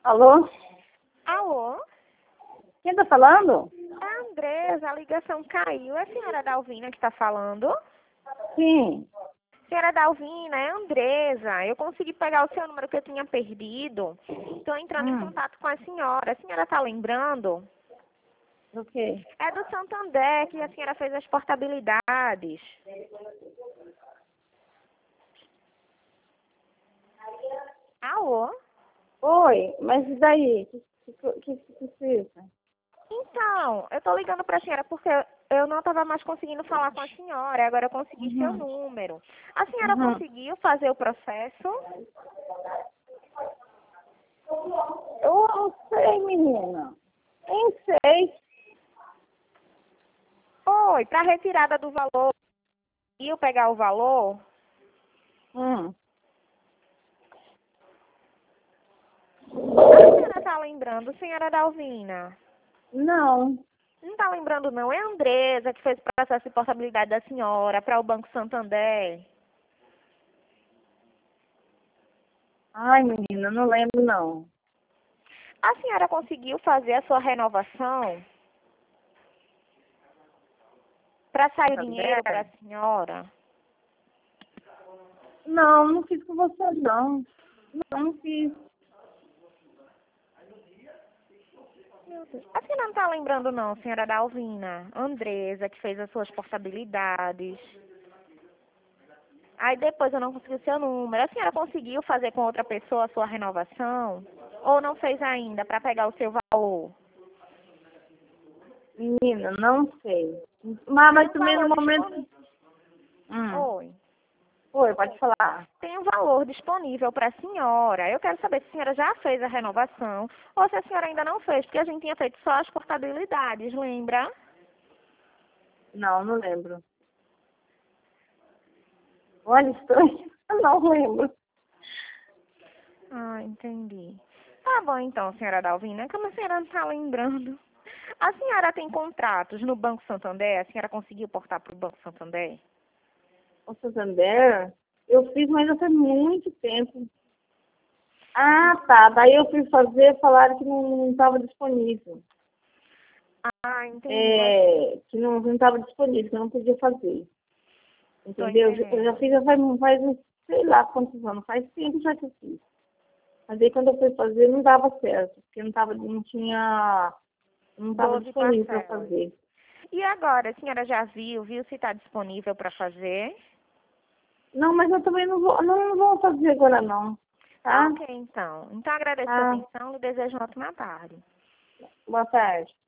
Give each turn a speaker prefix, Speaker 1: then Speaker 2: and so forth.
Speaker 1: Alô?
Speaker 2: Alô?
Speaker 1: Quem tá falando?
Speaker 2: É a Andresa, a ligação caiu. É a senhora Dalvina que está falando?
Speaker 1: Sim.
Speaker 2: Senhora Dalvina, é a Andresa. Eu consegui pegar o seu número que eu tinha perdido. Estou entrando em contato com a senhora. A senhora está lembrando?
Speaker 1: O quê?
Speaker 2: É do Santander que a senhora fez as portabilidades. Alô?
Speaker 1: Oi, mas e daí? O que precisa?
Speaker 2: Então, eu estou ligando para a senhora porque eu não estava mais conseguindo falar com a senhora. Agora eu consegui seu
Speaker 1: Uhum.
Speaker 2: número. A senhora
Speaker 1: Uhum.
Speaker 2: conseguiu fazer o processo?
Speaker 1: Eu não sei, menina. Nem sei.
Speaker 2: Foi, para retirada do valor. E eu pegar o valor?
Speaker 1: Hum.
Speaker 2: A senhora está lembrando, senhora Dalvina?
Speaker 1: Não.
Speaker 2: Não está lembrando, não? É a Andresa que fez o processo de portabilidade da senhora para o Banco Santander.
Speaker 1: Ai, menina, não lembro, não.
Speaker 2: A senhora conseguiu fazer a sua renovação para sair o dinheiro para
Speaker 1: Santander?
Speaker 2: a senhora?
Speaker 1: Não, não fiz com você, não. Não fiz.
Speaker 2: A senhora não está lembrando, não, senhora Dalvina? Andresa que fez as suas portabilidades. Aí depois eu não consegui o seu número. A senhora conseguiu fazer com outra pessoa a sua renovação? Ou não fez ainda para pegar o seu valor?
Speaker 1: Menina, não sei. Mas
Speaker 2: Tem um
Speaker 1: também no
Speaker 2: valor
Speaker 1: momento...
Speaker 2: disponível.
Speaker 1: Hum.
Speaker 2: Oi.
Speaker 1: Oi, pode falar.
Speaker 2: Tem um valor disponível para a senhora. Eu quero saber se a senhora já fez a renovação ou se a senhora ainda não fez, porque a gente tinha feito só as portabilidades, lembra?
Speaker 1: Não, não lembro. Olha, estranho. Eu não lembro.
Speaker 2: Ah, entendi. Tá bom então, senhora Dalvina. Como a senhora não está lembrando? A senhora tem contratos no Banco Santander? A senhora conseguiu portar para o Banco Santander?
Speaker 1: O Santander, eu fiz, mas já faz muito tempo. Ah, tá. Daí eu fui fazer, falaram que não estava disponível.
Speaker 2: Ah, entendi.
Speaker 1: Que não estava disponível, que eu não podia fazer.
Speaker 2: Estou
Speaker 1: Entendeu? Eu já
Speaker 2: entendendo.
Speaker 1: fiz, já faz sei lá quantos anos, faz tempo já que eu fiz. Mas aí quando eu fui fazer não dava certo, porque não estava
Speaker 2: 12
Speaker 1: disponível para
Speaker 2: parcelas.
Speaker 1: fazer.
Speaker 2: E agora, a senhora já viu se está disponível para fazer?
Speaker 1: Não, mas eu também não vou fazer agora não,
Speaker 2: Tá
Speaker 1: tá?
Speaker 2: ok, então. Então agradeço a sua
Speaker 1: Ah,
Speaker 2: atenção e desejo uma ótima tarde.
Speaker 1: boa tarde.